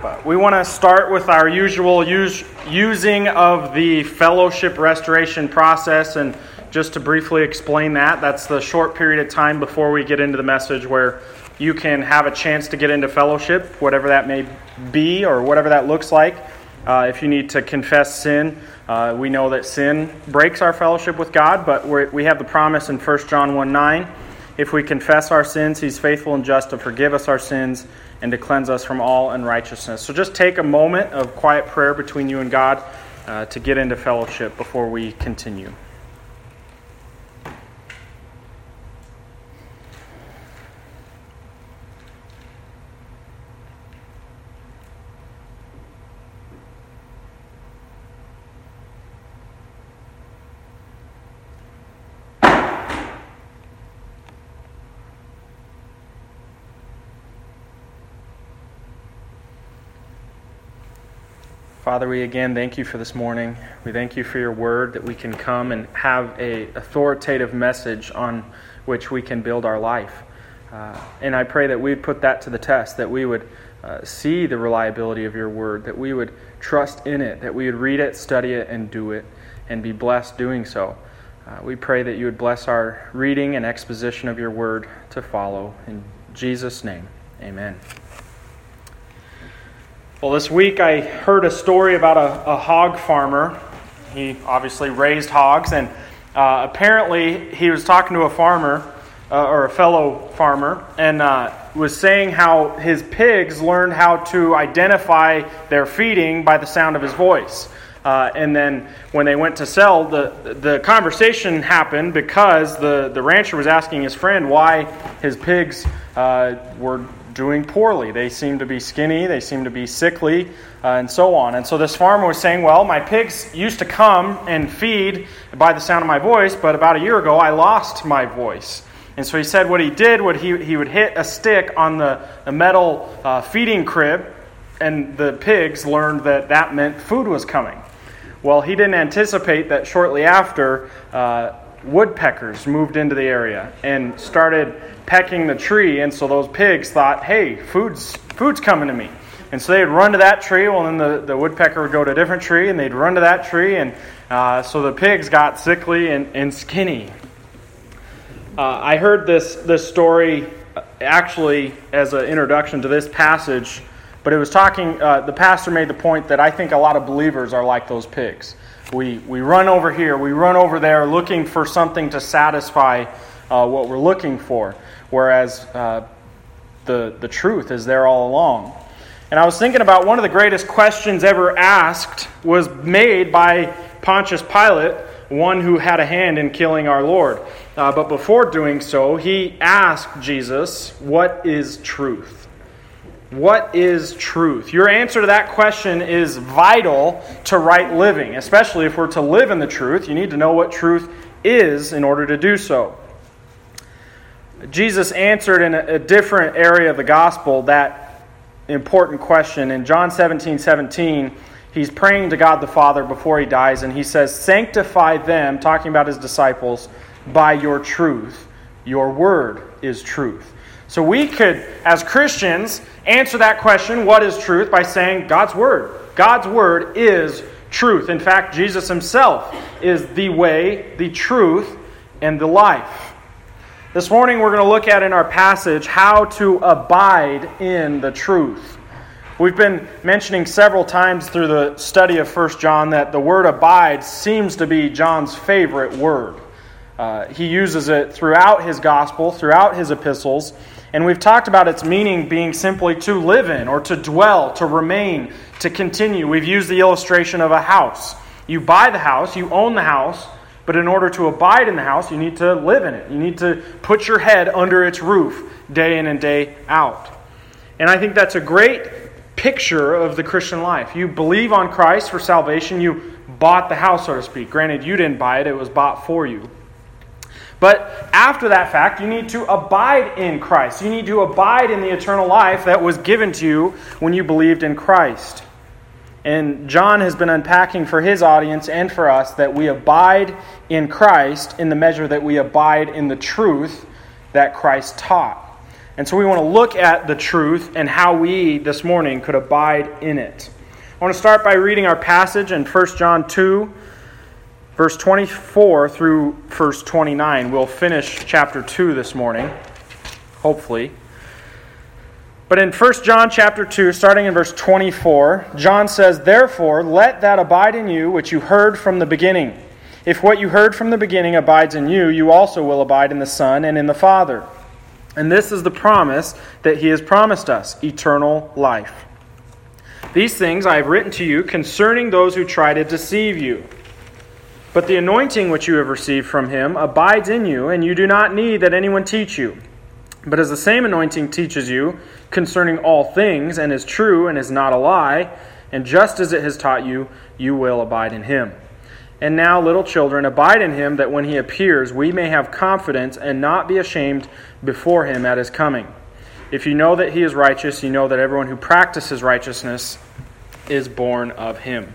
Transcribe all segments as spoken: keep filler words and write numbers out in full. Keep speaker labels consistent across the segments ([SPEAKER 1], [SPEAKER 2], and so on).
[SPEAKER 1] We want to start with our usual use, using of the fellowship restoration process, and just to briefly explain that, that's the short period of time before we get into the message where you can have a chance to get into fellowship, whatever that may be or whatever that looks like. Uh, if you need to confess sin, uh, we know that sin breaks our fellowship with God, but we're, we have the promise in First John one nine, if we confess our sins, He's faithful and just to forgive us our sins and to cleanse us from all unrighteousness. So just take a moment of quiet prayer between you and God uh, to get into fellowship before we continue. Father, we again thank you for this morning. We thank you for your word, that we can come and have a authoritative message on which we can build our life. Uh, and I pray that we would put that to the test, that we would uh, see the reliability of your word, that we would trust in it, that we would read it, study it, and do it, and be blessed doing so. Uh, we pray that you would bless our reading and exposition of your word to follow. In Jesus' name, amen. Well, this week I heard a story about a, a hog farmer. He obviously raised hogs, and uh, apparently he was talking to a farmer, uh, or a fellow farmer, and uh, was saying how his pigs learned how to identify their feeding by the sound of his voice. Uh, and then when they went to sell, the the conversation happened because the, the rancher was asking his friend why his pigs uh, were doing poorly. They seem to be skinny, they seem to be sickly, uh, and so on. And so this farmer was saying, well, my pigs used to come and feed by the sound of my voice, but about a year ago I lost my voice. And so he said what he did, what he he would hit a stick on the, the metal uh, feeding crib, and the pigs learned that that meant food was coming. Well, he didn't anticipate that shortly after, uh, woodpeckers moved into the area and started pecking the tree, and so those pigs thought, hey, food's food's coming to me. And so they'd run to that tree, well, then the, the woodpecker would go to a different tree, and they'd run to that tree, and uh, so the pigs got sickly and, and skinny. Uh, I heard this, this story actually as an introduction to this passage, but it was talking, uh, the pastor made the point that I think a lot of believers are like those pigs. We, we run over here, we run over there looking for something to satisfy uh, what we're looking for. Whereas uh, the the truth is there all along. And I was thinking about one of the greatest questions ever asked was made by Pontius Pilate, one who had a hand in killing our Lord. Uh, but before doing so, he asked Jesus, what is truth? What is truth? Your answer to that question is vital to right living, especially if we're to live in the truth. You need to know what truth is in order to do so. Jesus answered in a different area of the gospel that important question. In John seventeen seventeen, he's praying to God the Father before he dies, and he says, sanctify them, talking about his disciples, by your truth. Your word is truth. So we could, as Christians, answer that question, what is truth, by saying God's word. God's word is truth. In fact, Jesus himself is the way, the truth, and the life. This morning we're going to look at in our passage how to abide in the truth. We've been mentioning several times through the study of First John that the word abide seems to be John's favorite word. Uh, he uses it throughout his gospel, throughout his epistles, and we've talked about its meaning being simply to live in or to dwell, to remain, to continue. We've used the illustration of a house. You buy the house, you own the house, but in order to abide in the house, you need to live in it. You need to put your head under its roof day in and day out. And I think that's a great picture of the Christian life. You believe on Christ for salvation. You bought the house, so to speak. Granted, you didn't buy it. It was bought for you. But after that fact, you need to abide in Christ. You need to abide in the eternal life that was given to you when you believed in Christ. And John has been unpacking for his audience and for us that we abide in Christ in the measure that we abide in the truth that Christ taught. And so we want to look at the truth and how we, this morning, could abide in it. I want to start by reading our passage in First John two, verse twenty-four through verse twenty-nine. We'll finish chapter two this morning, hopefully. But in First John chapter two, starting in verse twenty-four, John says, "Therefore, let that abide in you which you heard from the beginning. If what you heard from the beginning abides in you, you also will abide in the Son and in the Father. And this is the promise that He has promised us, eternal life. These things I have written to you concerning those who try to deceive you. But the anointing which you have received from Him abides in you, and you do not need that anyone teach you. But as the same anointing teaches you concerning all things, and is true and is not a lie, and just as it has taught you, you will abide in Him. And now, little children, abide in Him, that when He appears, we may have confidence and not be ashamed before Him at His coming. If you know that He is righteous, you know that everyone who practices righteousness is born of Him."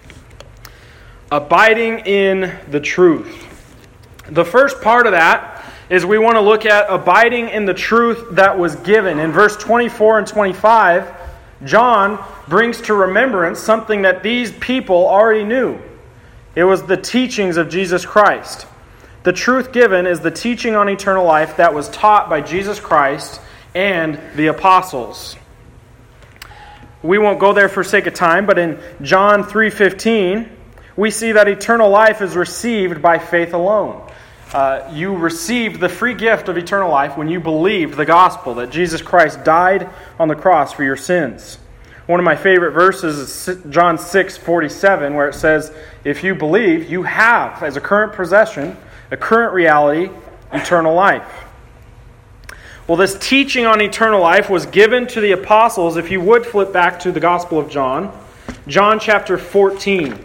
[SPEAKER 1] Abiding in the truth. The first part of that is we want to look at abiding in the truth that was given. In verse twenty-four and twenty-five, John brings to remembrance something that these people already knew. It was the teachings of Jesus Christ. The truth given is the teaching on eternal life that was taught by Jesus Christ and the apostles. We won't go there for sake of time, but in John three fifteen, we see that eternal life is received by faith alone. Uh, you received the free gift of eternal life when you believed the gospel, that Jesus Christ died on the cross for your sins. One of my favorite verses is John six forty-seven, where it says, "If you believe, you have, as a current possession, a current reality, eternal life." Well, this teaching on eternal life was given to the apostles. If you would flip back to the Gospel of John, John chapter fourteen.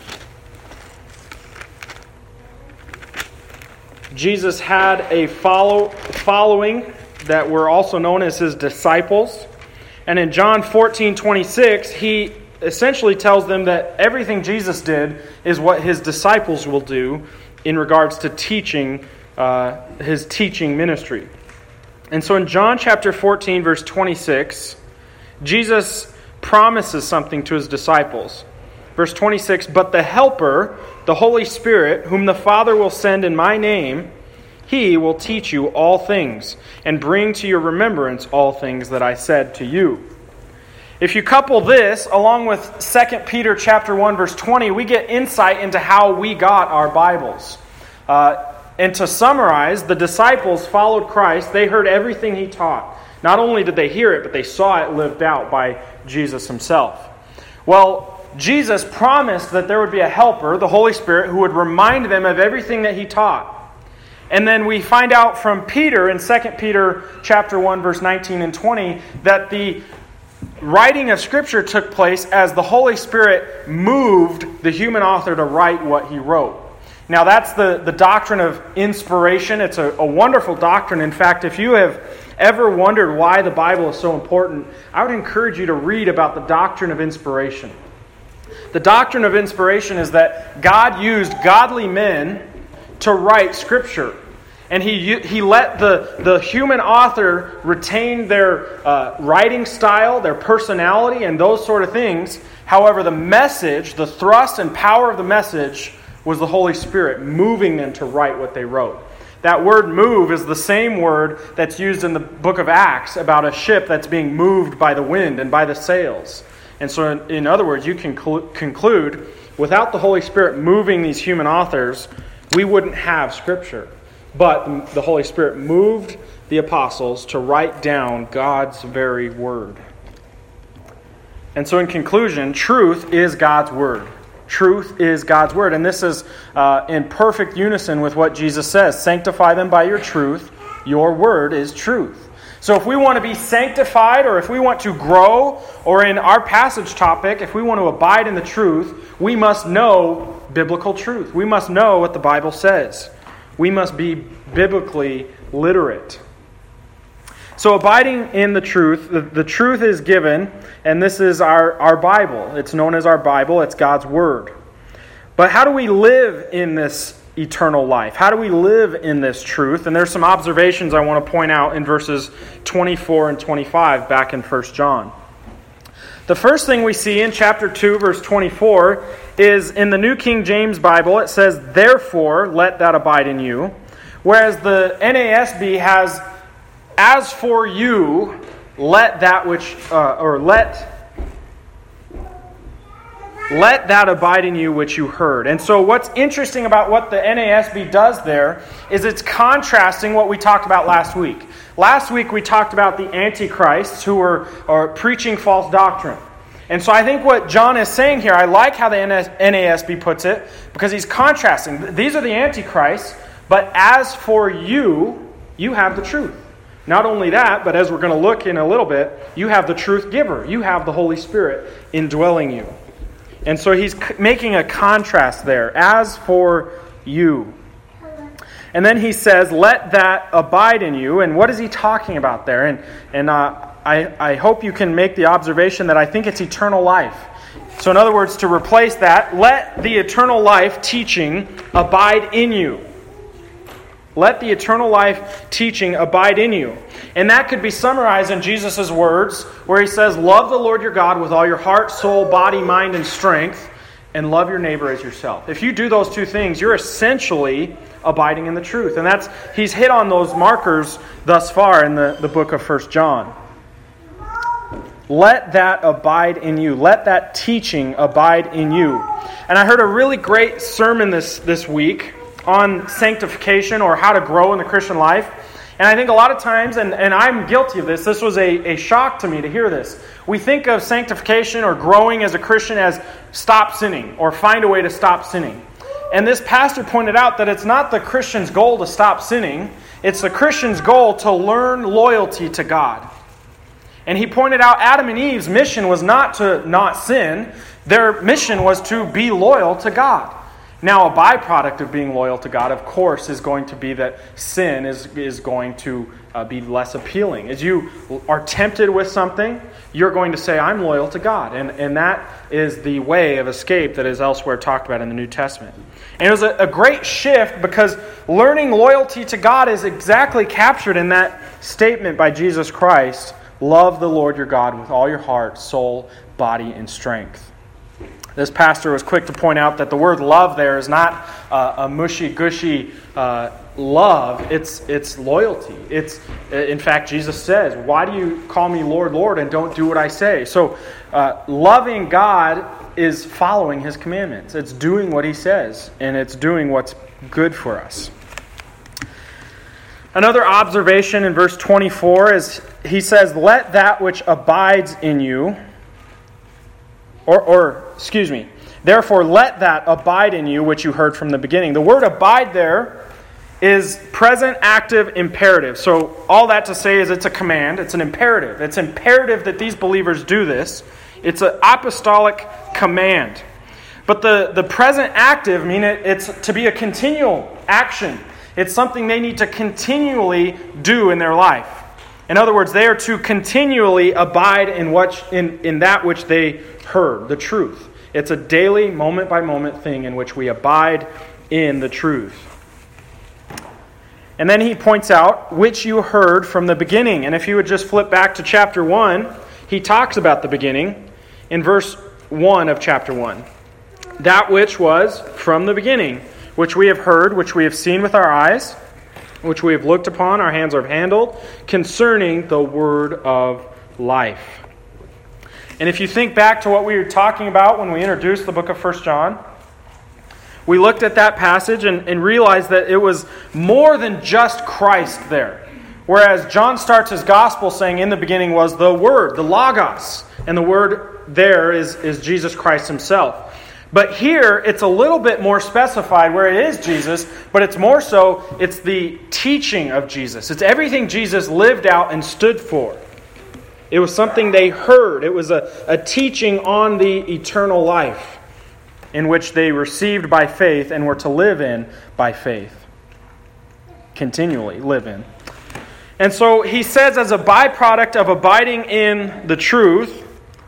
[SPEAKER 1] Jesus had a follow, following that were also known as His disciples. And in John fourteen twenty-six, He essentially tells them that everything Jesus did is what His disciples will do in regards to teaching, uh, His teaching ministry. And so in John chapter fourteen, verse twenty-six, Jesus promises something to His disciples. Verse twenty-six, "But the Helper, the Holy Spirit, whom the Father will send in my name, He will teach you all things and bring to your remembrance all things that I said to you." If you couple this along with Second Peter chapter one, verse twenty, we get insight into how we got our Bibles. Uh, and to summarize, the disciples followed Christ. They heard everything He taught. Not only did they hear it, but they saw it lived out by Jesus Himself. Well, Jesus promised that there would be a helper, the Holy Spirit, who would remind them of everything that He taught. And then we find out from Peter in Second Peter chapter one, verse nineteen and twenty, that the writing of Scripture took place as the Holy Spirit moved the human author to write what he wrote. Now that's the, the doctrine of inspiration. It's a, a wonderful doctrine. In fact, if you have ever wondered why the Bible is so important, I would encourage you to read about the doctrine of inspiration. The doctrine of inspiration is that God used godly men to write Scripture. And he he let the, the human author retain their uh, writing style, their personality, and those sort of things. However, the message, the thrust and power of the message was the Holy Spirit moving them to write what they wrote. That word "move" is the same word that's used in the book of Acts about a ship that's being moved by the wind and by the sails. And so, in, in other words, you can cl- conclude, without the Holy Spirit moving these human authors, we wouldn't have Scripture. But the Holy Spirit moved the apostles to write down God's very word. And so in conclusion, truth is God's word. Truth is God's word. And this is uh, in perfect unison with what Jesus says. Sanctify them by your truth. Your word is truth. So if we want to be sanctified, or if we want to grow, or in our passage topic, if we want to abide in the truth, we must know biblical truth. We must know what the Bible says. We must be biblically literate. So abiding in the truth, the, the truth is given, and this is our, our Bible. It's known as our Bible. It's God's Word. But how do we live in this eternal life? How do we live in this truth? And there's some observations I want to point out in verses twenty-four and twenty-five back in First John. The first thing we see in chapter two, verse twenty-four, is in the New King James Bible, it says, "Therefore, let that abide in you." Whereas the N A S B has, "As for you, let that which, uh, or let, let that abide in you which you heard." And so what's interesting about what the N A S B does there is it's contrasting what we talked about last week. Last week we talked about the antichrists who were are preaching false doctrine. And so I think what John is saying here, I like how the N A S B puts it, because he's contrasting. These are the antichrists, but as for you, you have the truth. Not only that, but as we're going to look in a little bit, you have the truth giver. You have the Holy Spirit indwelling you. And so he's making a contrast there. As for you. And then he says, let that abide in you. And what is he talking about there? And and uh, I, I hope you can make the observation that I think it's eternal life. So in other words, to replace that, let the eternal life teaching abide in you. Let the eternal life teaching abide in you. And that could be summarized in Jesus' words, where he says, love the Lord your God with all your heart, soul, body, mind, and strength, and love your neighbor as yourself. If you do those two things, you're essentially abiding in the truth. And that's he's hit on those markers thus far in the, the book of First John. Let that abide in you. Let that teaching abide in you. And I heard a really great sermon this, this week on sanctification, or how to grow in the Christian life. And I think a lot of times, and, and I'm guilty of this, this was a, a shock to me to hear this. We think of sanctification or growing as a Christian as stop sinning or find a way to stop sinning. And this pastor pointed out that it's not the Christian's goal to stop sinning. It's the Christian's goal to learn loyalty to God. And he pointed out Adam and Eve's mission was not to not sin. Their mission was to be loyal to God. Now, a byproduct of being loyal to God, of course, is going to be that sin is, is going to uh, be less appealing. As you are tempted with something, you're going to say, I'm loyal to God. And, and that is the way of escape that is elsewhere talked about in the New Testament. And it was a, a great shift, because learning loyalty to God is exactly captured in that statement by Jesus Christ, love the Lord your God with all your heart, soul, body, and strength. This pastor was quick to point out that the word love there is not uh, a mushy-gushy uh, love. It's it's loyalty. It's in fact, Jesus says, why do you call me Lord, Lord, and don't do what I say? So uh, loving God is following His commandments. It's doing what He says, and it's doing what's good for us. Another observation in verse twenty-four is he says, let that which abides in you, Or, or, excuse me, therefore let that abide in you which you heard from the beginning. The word abide there is present active imperative. So all that to say is it's a command, it's an imperative. It's imperative that these believers do this. It's an apostolic command. But the, the present active, I mean, it, it's to be a continual action. It's something they need to continually do in their life. In other words, they are to continually abide in what in, in that which they heard, the truth. It's a daily, moment-by-moment thing in which we abide in the truth. And then he points out, which you heard from the beginning. And if you would just flip back to chapter one, he talks about the beginning in verse one of chapter one. That which was from the beginning, which we have heard, which we have seen with our eyes, which we have looked upon, our hands have handled, concerning the word of life. And if you think back to what we were talking about when we introduced the book of First John, we looked at that passage and, and realized that it was more than just Christ there. Whereas John starts his gospel saying in the beginning was the Word, the Logos. And the Word there is, is Jesus Christ Himself. But here, it's a little bit more specified where it is Jesus, but it's more so, it's the teaching of Jesus. It's everything Jesus lived out and stood for. It was something they heard. It was a, a teaching on the eternal life in which they received by faith and were to live in by faith. Continually live in. And so he says, as a byproduct of abiding in the truth,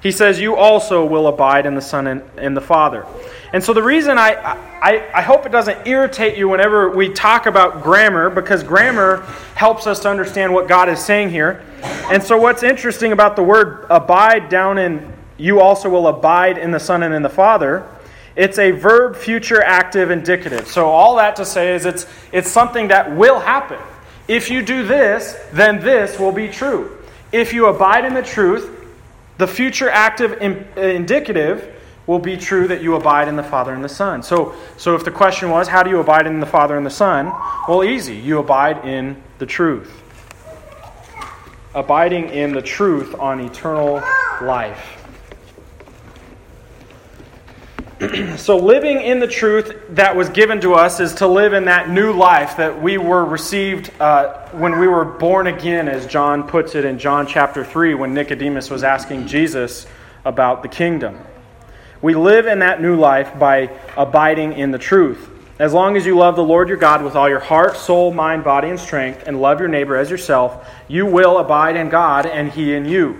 [SPEAKER 1] he says, you also will abide in the Son and in the Father. And so the reason I, I, I hope it doesn't irritate you whenever we talk about grammar, because grammar helps us to understand what God is saying here. And so what's interesting about the word abide down in you also will abide in the Son and in the Father, it's a verb future active indicative. So all that to say is it's it's something that will happen. If you do this, then this will be true. If you abide in the truth, the future active in, indicative will be true that you abide in the Father and the Son. So, so if the question was, how do you abide in the Father and the Son? Well, easy. You abide in the truth. Abiding in the truth on eternal life. So living in the truth that was given to us is to live in that new life that we were received uh, when we were born again, as John puts it in John chapter three, when Nicodemus was asking Jesus about the kingdom. We live in that new life by abiding in the truth. As long as you love the Lord your God with all your heart, soul, mind, body, and strength, and love your neighbor as yourself, you will abide in God and He in you.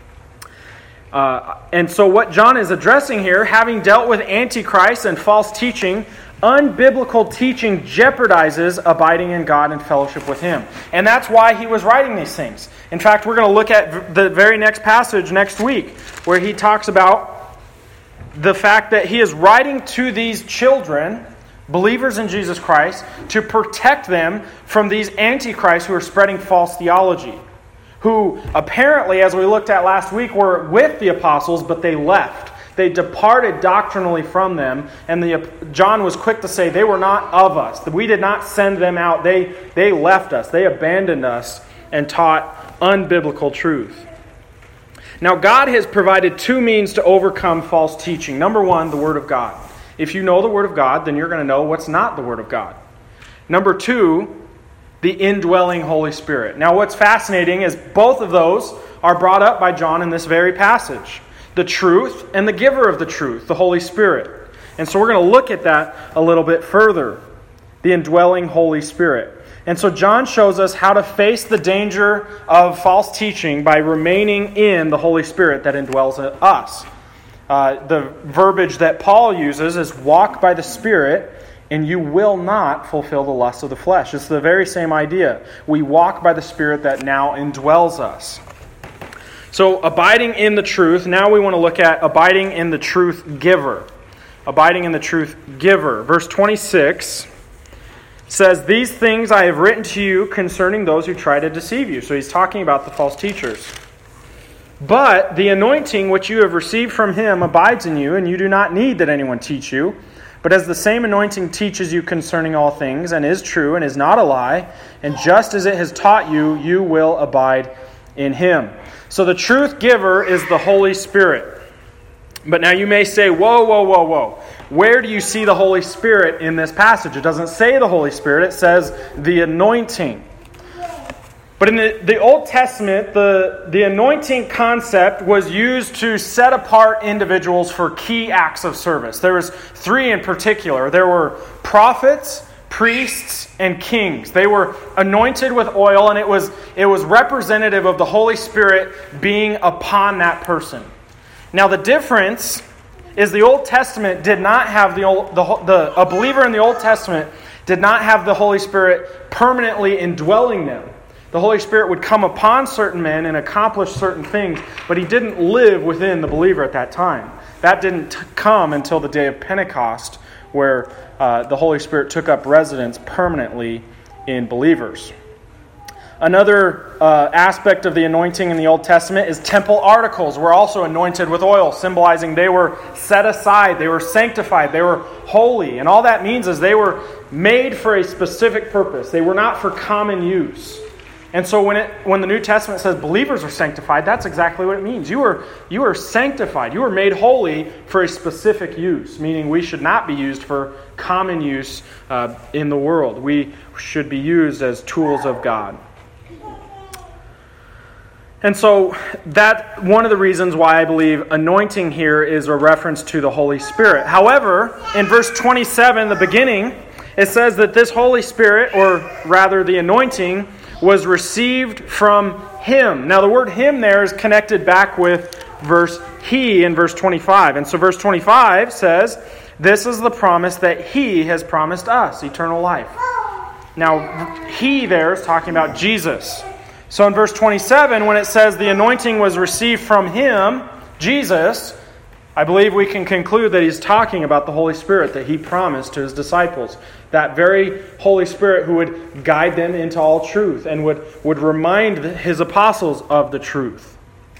[SPEAKER 1] Uh, and so what John is addressing here, having dealt with Antichrist and false teaching, unbiblical teaching jeopardizes abiding in God and fellowship with Him. And that's why he was writing these things. In fact, we're going to look at the very next passage next week, where he talks about the fact that he is writing to these children, believers in Jesus Christ, to protect them from these antichrists who are spreading false theology, who apparently, as we looked at last week, were with the apostles, but they left. They departed doctrinally from them, and the, John was quick to say they were not of us. We did not send them out. They, they left us. They abandoned us and taught unbiblical truth. Now, God has provided two means to overcome false teaching. Number one, the Word of God. If you know the Word of God, then you're going to know what's not the Word of God. Number two, the indwelling Holy Spirit. Now, what's fascinating is both of those are brought up by John in this very passage. The truth and the giver of the truth, the Holy Spirit. And so we're going to look at that a little bit further. The indwelling Holy Spirit. And so John shows us how to face the danger of false teaching by remaining in the Holy Spirit that indwells us. Uh, the verbiage that Paul uses is walk by the Spirit, and you will not fulfill the lusts of the flesh. It's the very same idea. We walk by the Spirit that now indwells us. So abiding in the truth. Now we want to look at abiding in the truth giver. Abiding in the truth giver. Verse twenty-six says, these things I have written to you concerning those who try to deceive you. So he's talking about the false teachers. But the anointing which you have received from Him abides in you, and you do not need that anyone teach you. But as the same anointing teaches you concerning all things, and is true, and is not a lie, and just as it has taught you, you will abide in Him. So the truth giver is the Holy Spirit. But now you may say, whoa, whoa, whoa, whoa. Where do you see the Holy Spirit in this passage? It doesn't say the Holy Spirit, it says the anointing. But in the, the Old Testament, the, the anointing concept was used to set apart individuals for key acts of service. There was three in particular. There were prophets, priests, and kings. They were anointed with oil, and it was, it was representative of the Holy Spirit being upon that person. Now the difference is the Old Testament did not have the, old, the, the a believer in the Old Testament did not have the Holy Spirit permanently indwelling them. The Holy Spirit would come upon certain men and accomplish certain things, but He didn't live within the believer at that time. That didn't t- come until the day of Pentecost, where uh, the Holy Spirit took up residence permanently in believers. Another uh, aspect of the anointing in the Old Testament is temple articles were also anointed with oil, symbolizing they were set aside, they were sanctified, they were holy. And all that means is they were made for a specific purpose. They were not for common use. And so when it when the New Testament says believers are sanctified, that's exactly what it means. You are you are sanctified. You are made holy for a specific use, meaning we should not be used for common use uh, in the world. We should be used as tools of God. And so that one of the reasons why I believe anointing here is a reference to the Holy Spirit. However, in verse twenty-seven, the beginning, it says that this Holy Spirit, or rather the anointing, was received from Him. Now the word Him there is connected back with verse he in verse twenty-five. And so verse twenty-five says, this is the promise that he has promised us, eternal life. Now, he there is talking about Jesus. So in verse twenty-seven, when it says the anointing was received from him, Jesus, I believe we can conclude that he's talking about the Holy Spirit that he promised to his disciples. That very Holy Spirit who would guide them into all truth and would, would remind his apostles of the truth.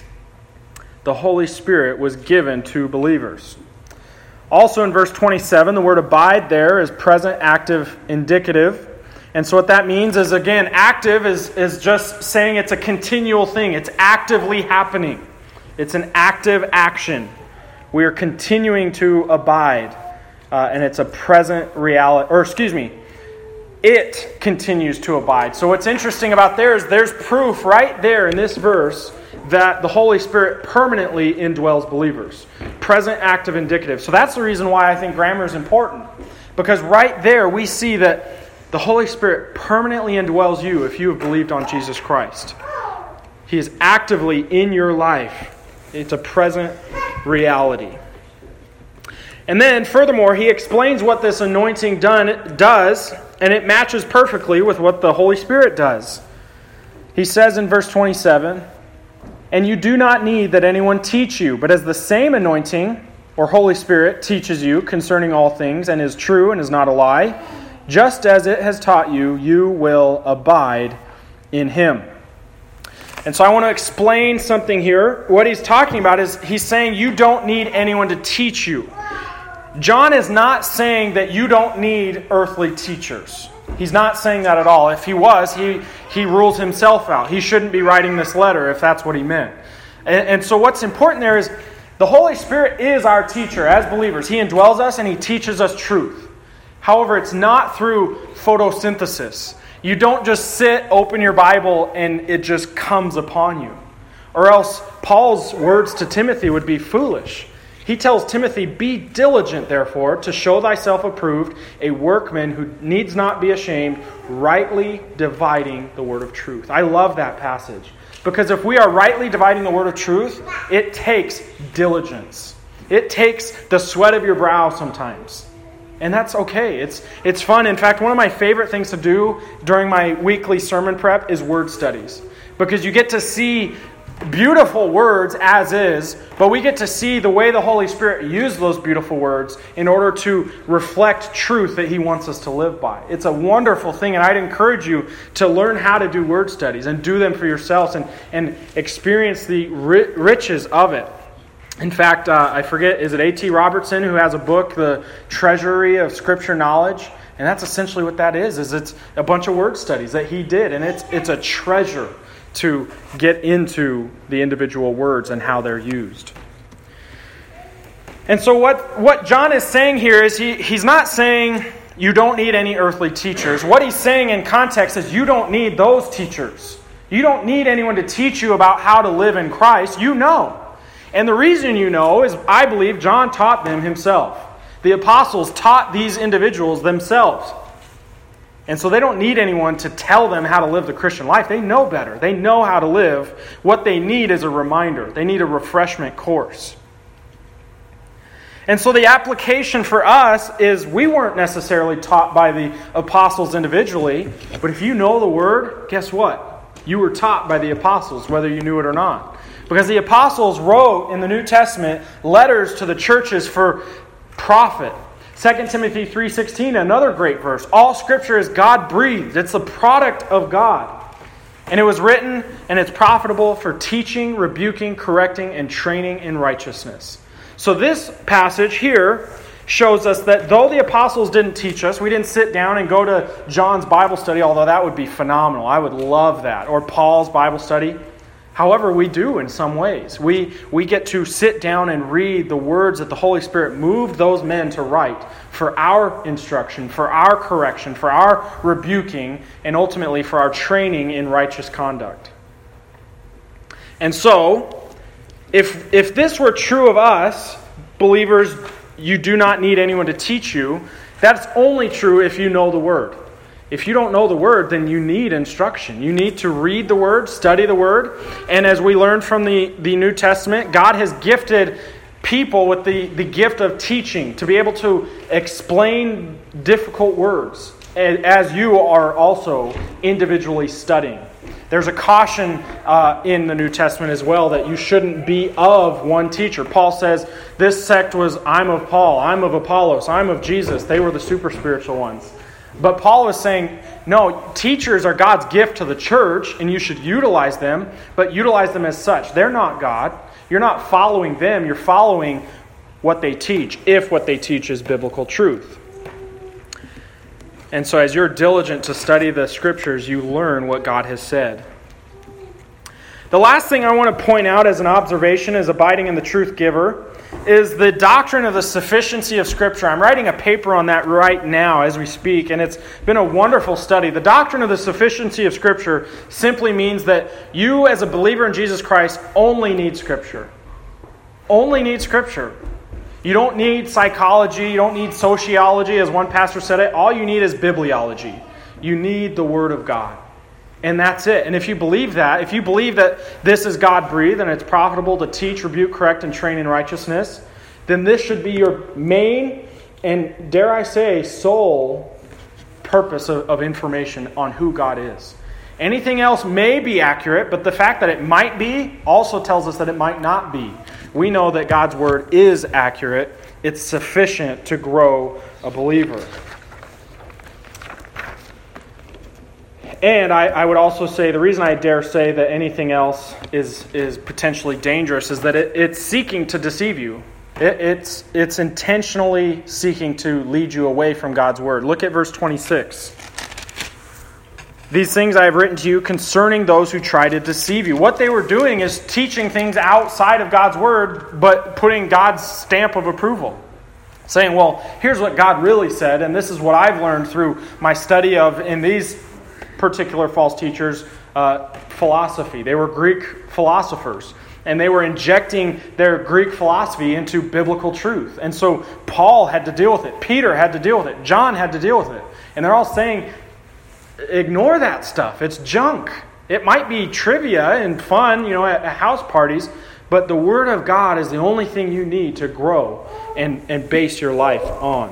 [SPEAKER 1] The Holy Spirit was given to believers. Also in verse twenty-seven, the word abide there is present, active, indicative. And so what that means is, again, active is, is just saying it's a continual thing. It's actively happening. It's an active action. We are continuing to abide. Uh, and it's a present reality. Or excuse me, it continues to abide. So what's interesting about there is there's proof right there in this verse that the Holy Spirit permanently indwells believers. Present, active, indicative. So that's the reason why I think grammar is important. Because right there we see that the Holy Spirit permanently indwells you if you have believed on Jesus Christ. He is actively in your life. It's a present reality. And then, furthermore, he explains what this anointing done does, and it matches perfectly with what the Holy Spirit does. He says in verse twenty-seven, and you do not need that anyone teach you, but as the same anointing, or Holy Spirit, teaches you concerning all things, and is true and is not a lie, just as it has taught you, you will abide in him. And so I want to explain something here. What he's talking about is he's saying you don't need anyone to teach you. John is not saying that you don't need earthly teachers. He's not saying that at all. If he was, he, he rules himself out. He shouldn't be writing this letter if that's what he meant. And, and so what's important there is the Holy Spirit is our teacher as believers. He indwells us and he teaches us truth. However, it's not through photosynthesis. You don't just sit, open your Bible, and it just comes upon you. Or else Paul's words to Timothy would be foolish. He tells Timothy, be diligent, therefore, to show thyself approved, a workman who needs not be ashamed, rightly dividing the word of truth. I love that passage. Because if we are rightly dividing the word of truth, it takes diligence. It takes the sweat of your brow sometimes. And that's okay. It's it's fun. In fact, one of my favorite things to do during my weekly sermon prep is word studies. Because you get to see beautiful words as is, but we get to see the way the Holy Spirit used those beautiful words in order to reflect truth that he wants us to live by. It's a wonderful thing, and I'd encourage you to learn how to do word studies and do them for yourselves and, and experience the ri- riches of it. In fact, uh, I forget, is it A T Robertson who has a book, The Treasury of Scripture Knowledge? And that's essentially what that is, is it's a bunch of word studies that he did, and it's it's a treasure to get into the individual words and how they're used. And so what, what John is saying here is he, he's not saying you don't need any earthly teachers. What he's saying in context is you don't need those teachers. You don't need anyone to teach you about how to live in Christ. You know. And the reason you know is, I believe, John taught them himself. The apostles taught these individuals themselves. And so they don't need anyone to tell them how to live the Christian life. They know better. They know how to live. What they need is a reminder. They need a refreshment course. And so the application for us is we weren't necessarily taught by the apostles individually, but if you know the Word, guess what? You were taught by the apostles, whether you knew it or not. Because the apostles wrote in the New Testament letters to the churches for profit. Second Timothy three sixteen, another great verse. All Scripture is God-breathed. It's the product of God. And it was written, and it's profitable for teaching, rebuking, correcting, and training in righteousness. So this passage here shows us that though the apostles didn't teach us, we didn't sit down and go to John's Bible study, although that would be phenomenal. I would love that. Or Paul's Bible study. However, we do in some ways. We we get to sit down and read the words that the Holy Spirit moved those men to write for our instruction, for our correction, for our rebuking, and ultimately for our training in righteous conduct. And so, if if this were true of us, believers, you do not need anyone to teach you. That's only true if you know the Word. If you don't know the Word, then you need instruction. You need to read the Word, study the Word. And as we learned from the, the New Testament, God has gifted people with the, the gift of teaching, to be able to explain difficult words, as you are also individually studying. There's a caution uh, in the New Testament as well that you shouldn't be of one teacher. Paul says, this sect was, I'm of Paul, I'm of Apollos, I'm of Jesus. They were the super spiritual ones. But Paul was saying, no, teachers are God's gift to the church, and you should utilize them, but utilize them as such. They're not God. You're not following them. You're following what they teach, if what they teach is biblical truth. And so as you're diligent to study the Scriptures, you learn what God has said. The last thing I want to point out as an observation as abiding in the truth giver is the doctrine of the sufficiency of Scripture. I'm writing a paper on that right now as we speak, and it's been a wonderful study. The doctrine of the sufficiency of Scripture simply means that you as a believer in Jesus Christ only need Scripture. Only need Scripture. You don't need psychology, you don't need sociology, as one pastor said it. All you need is bibliology. You need the Word of God. And that's it. And if you believe that, if you believe that this is God-breathed and it's profitable to teach, rebuke, correct, and train in righteousness, then this should be your main and, dare I say, sole purpose of, of information on who God is. Anything else may be accurate, but the fact that it might be also tells us that it might not be. We know that God's Word is accurate. It's sufficient to grow a believer. And I, I would also say, the reason I dare say that anything else is, is potentially dangerous is that it, it's seeking to deceive you. It, it's, it's intentionally seeking to lead you away from God's Word. Look at verse twenty-six. These things I have written to you concerning those who try to deceive you. What they were doing is teaching things outside of God's Word, but putting God's stamp of approval. Saying, well, here's what God really said, and this is what I've learned through my study of, in these particular false teachers, uh, philosophy. They were Greek philosophers, and they were injecting their Greek philosophy into biblical truth. And so Paul had to deal with it. Peter had to deal with it. John had to deal with it. And they're all saying, ignore that stuff. It's junk. It might be trivia and fun, you know, at, at house parties, but the Word of God is the only thing you need to grow and, and base your life on.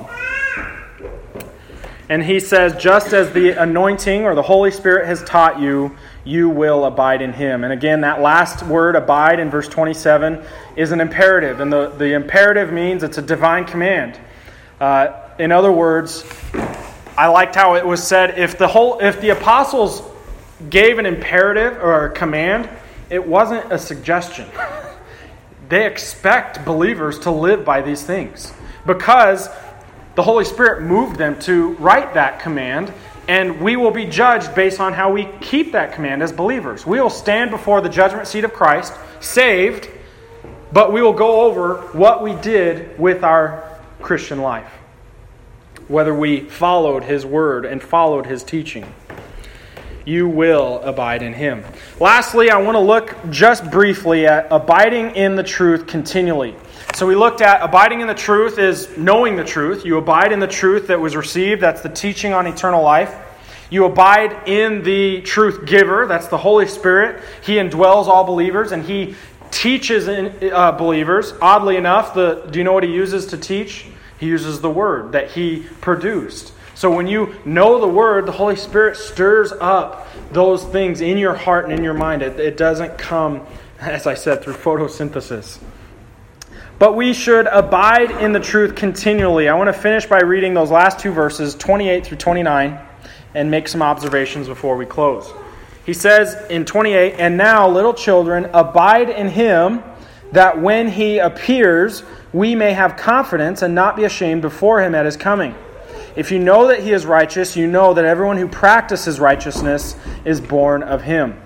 [SPEAKER 1] And he says, just as the anointing or the Holy Spirit has taught you, you will abide in Him. And again, that last word, abide, in verse twenty-seven, is an imperative. And the, the imperative means it's a divine command. Uh, in other words, I liked how it was said, if the whole, if the apostles gave an imperative or a command, it wasn't a suggestion. They expect believers to live by these things, because the Holy Spirit moved them to write that command, and we will be judged based on how we keep that command as believers. We will stand before the judgment seat of Christ, saved, but we will go over what we did with our Christian life, whether we followed His Word and followed His teaching. You will abide in Him. Lastly, I want to look just briefly at abiding in the truth continually. So we looked at abiding in the truth is knowing the truth. You abide in the truth that was received. That's the teaching on eternal life. You abide in the truth giver. That's the Holy Spirit. He indwells all believers, and He teaches in, uh, believers. Oddly enough, the do you know what He uses to teach? He uses the Word that He produced. So when you know the Word, the Holy Spirit stirs up those things in your heart and in your mind. It, it doesn't come, as I said, through photosynthesis. But we should abide in the truth continually. I want to finish by reading those last two verses, twenty-eight through twenty-nine, and make some observations before we close. He says in twenty-eight, and now, little children, abide in Him, that when He appears, we may have confidence and not be ashamed before Him at His coming. If you know that He is righteous, you know that everyone who practices righteousness is born of Him.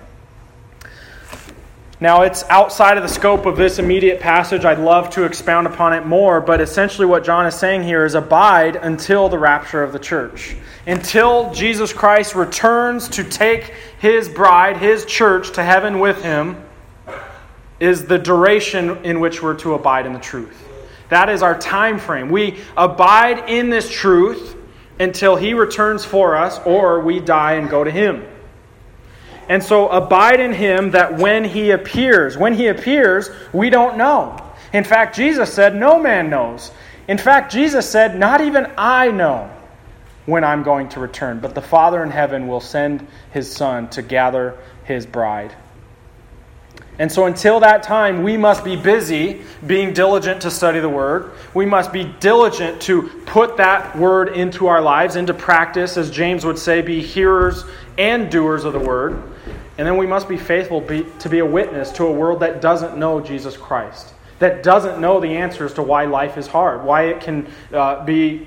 [SPEAKER 1] Now, it's outside of the scope of this immediate passage. I'd love to expound upon it more, but essentially what John is saying here is abide until the rapture of the church. Until Jesus Christ returns to take His bride, His church, to heaven with Him, is the duration in which we're to abide in the truth. That is our time frame. We abide in this truth until he returns for us, or we die and go to him. And so abide in him, that when he appears, when he appears, we don't know. In fact, Jesus said, no man knows. In fact, Jesus said, not even I know when I'm going to return, but the Father in heaven will send his Son to gather his bride. And so until that time, we must be busy being diligent to study the Word. We must be diligent to put that Word into our lives, into practice, as James would say, be hearers and doers of the Word. And then we must be faithful be, to be a witness to a world that doesn't know Jesus Christ, that doesn't know the answers to why life is hard, why it can uh, be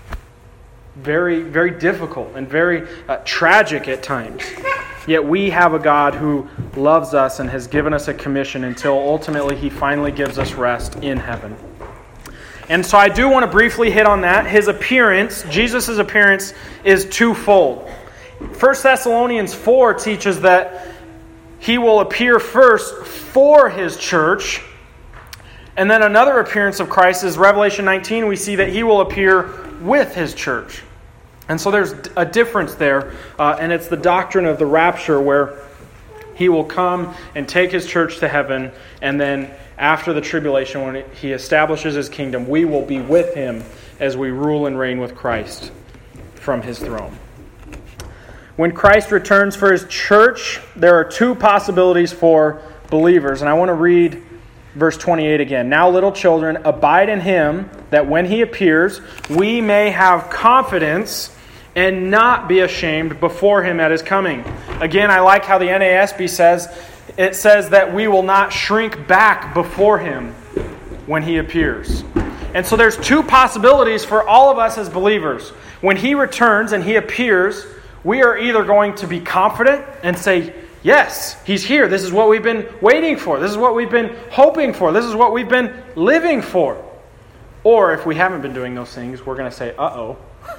[SPEAKER 1] very, very difficult and very uh, tragic at times. Yet we have a God who loves us and has given us a commission until ultimately he finally gives us rest in heaven. And so I do want to briefly hit on that. His appearance, Jesus' appearance, is twofold. First Thessalonians four teaches that he will appear first for his church. And then another appearance of Christ is Revelation nineteen. We see that he will appear with his church. And so there's a difference there, uh, and it's the doctrine of the rapture, where he will come and take his church to heaven, and then after the tribulation, when he establishes his kingdom, we will be with him as we rule and reign with Christ from his throne. When Christ returns for his church, there are two possibilities for believers, and I want to read verse twenty-eight again. Now, little children, abide in him, that when he appears, we may have confidence and not be ashamed before him at his coming. Again, I like how the N A S B says, it says that we will not shrink back before him when he appears. And so there's two possibilities for all of us as believers. When he returns and he appears, we are either going to be confident and say, yes, he's here. This is what we've been waiting for. This is what we've been hoping for. This is what we've been living for. Or if we haven't been doing those things, we're going to say, uh-oh.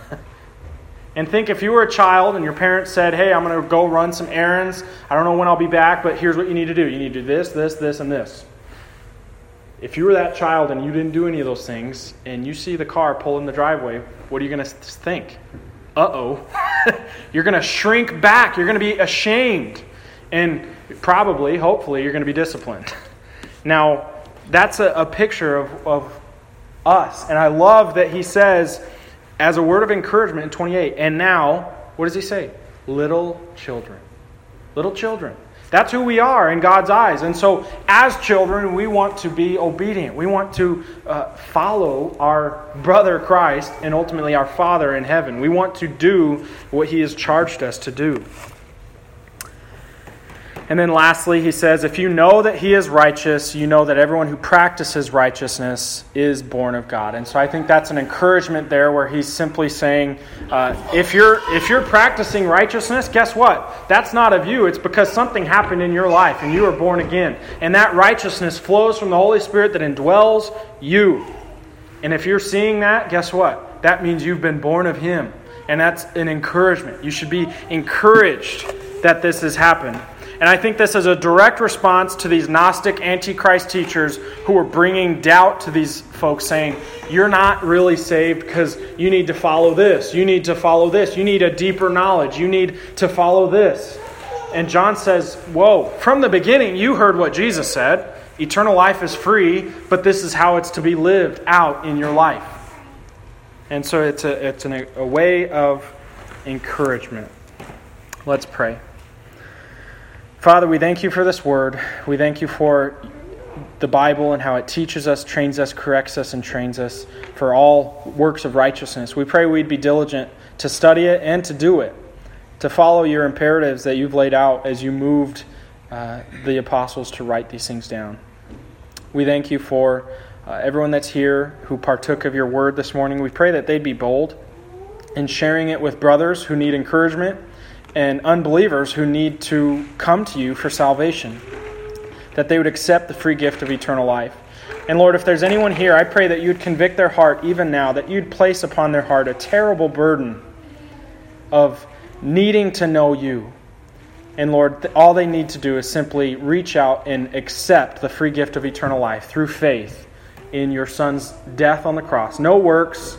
[SPEAKER 1] And think if you were a child and your parents said, hey, I'm going to go run some errands. I don't know when I'll be back, but here's what you need to do. You need to do this, this, this, and this. If you were that child and you didn't do any of those things, and you see the car pull in the driveway, what are you going to think? Uh-oh. You're going to shrink back. You're going to be ashamed. And probably, hopefully, you're going to be disciplined. Now, that's a, a picture of, of us. And I love that he says, as a word of encouragement in twenty-eight, and now, what does he say? Little children. Little children. That's who we are in God's eyes. And so, as children, we want to be obedient. We want to uh, follow our brother Christ and ultimately our Father in heaven. We want to do what he has charged us to do. And then lastly, he says, if you know that he is righteous, you know that everyone who practices righteousness is born of God. And so I think that's an encouragement there where he's simply saying, uh, if you're if you're practicing righteousness, guess what? That's not of you. It's because something happened in your life and you were born again. And that righteousness flows from the Holy Spirit that indwells you. And if you're seeing that, guess what? That means you've been born of him. And that's an encouragement. You should be encouraged that this has happened. And I think this is a direct response to these Gnostic Antichrist teachers who were bringing doubt to these folks, saying, you're not really saved because you need to follow this. You need to follow this. You need a deeper knowledge. You need to follow this. And John says, whoa, from the beginning you heard what Jesus said. Eternal life is free, but this is how it's to be lived out in your life. And so it's a, it's an, a way of encouragement. Let's pray. Father, we thank you for this word. We thank you for the Bible and how it teaches us, trains us, corrects us, and trains us for all works of righteousness. We pray we'd be diligent to study it and to do it, to follow your imperatives that you've laid out as you moved uh, the apostles to write these things down. We thank you for uh, everyone that's here who partook of your word this morning. We pray that they'd be bold in sharing it with brothers who need encouragement and unbelievers who need to come to you for salvation, that they would accept the free gift of eternal life. And Lord, if there's anyone here, I pray that you'd convict their heart even now, that you'd place upon their heart a terrible burden of needing to know you. And Lord, all they need to do is simply reach out and accept the free gift of eternal life through faith in your Son's death on the cross. No works,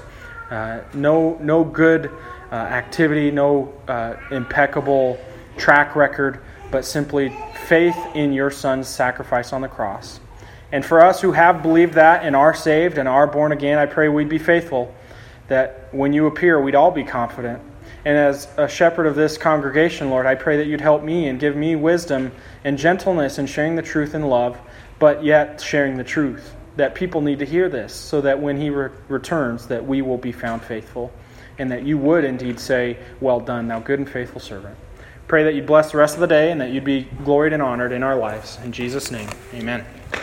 [SPEAKER 1] Uh, no, no good uh, activity, no uh, impeccable track record, but simply faith in your Son's sacrifice on the cross. And for us who have believed that and are saved and are born again, I pray we'd be faithful, that when you appear, we'd all be confident. And as a shepherd of this congregation, Lord, I pray that you'd help me and give me wisdom and gentleness in sharing the truth in love, but yet sharing the truth. That people need to hear this, so that when he re- returns, that we will be found faithful, and that you would indeed say, "Well done, thou good and faithful servant." Pray that you'd bless the rest of the day, and that you'd be gloried and honored in our lives. In Jesus' name, amen.